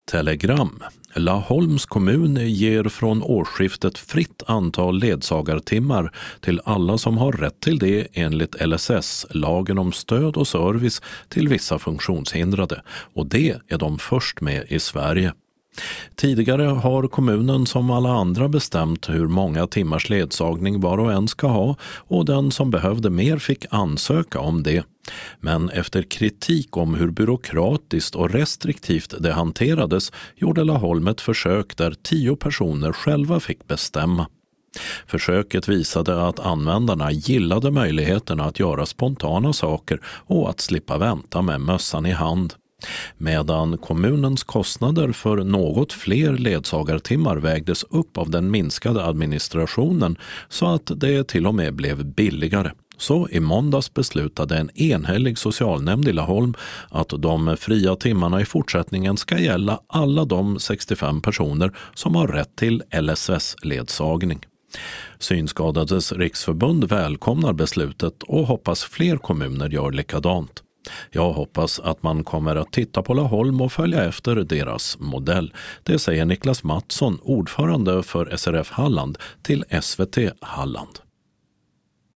Telegram. Laholms kommun ger från årsskiftet fritt antal ledsagartimmar till alla som har rätt till det enligt LSS, lagen om stöd och service till vissa funktionshindrade, och det är de först med i Sverige. Tidigare har kommunen som alla andra bestämt hur många timmars ledsagning var och en ska ha, och den som behövde mer fick ansöka om det. Men efter kritik om hur byråkratiskt och restriktivt det hanterades gjorde Laholm ett försök där 10 personer själva fick bestämma. Försöket visade att användarna gillade möjligheterna att göra spontana saker och att slippa vänta med mössan i hand. Medan kommunens kostnader för något fler ledsagartimmar vägdes upp av den minskade administrationen så att det till och med blev billigare. Så i måndags beslutade en enhällig socialnämnd i Laholm att de fria timmarna i fortsättningen ska gälla alla de 65 personer som har rätt till LSS-ledsagning. Synskadades riksförbund välkomnar beslutet och hoppas fler kommuner gör likadant. Jag hoppas att man kommer att titta på Laholm och följa efter deras modell. Det säger Niklas Mattsson, ordförande för SRF Halland, till SVT Halland.